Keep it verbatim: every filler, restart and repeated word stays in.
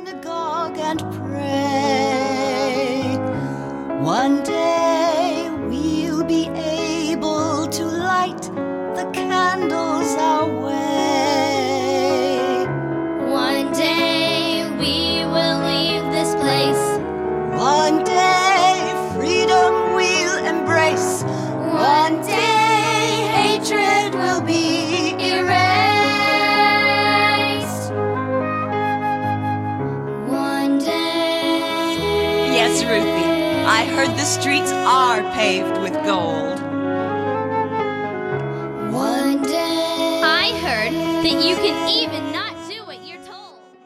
synagogue and pray. One day we'll be able to light the candles our way. One day we will leave this place. One day freedom we'll embrace. One day hatred will be erased. One day. Yes, Ruthie, I heard the streets are paved with gold. One day. I heard that you can even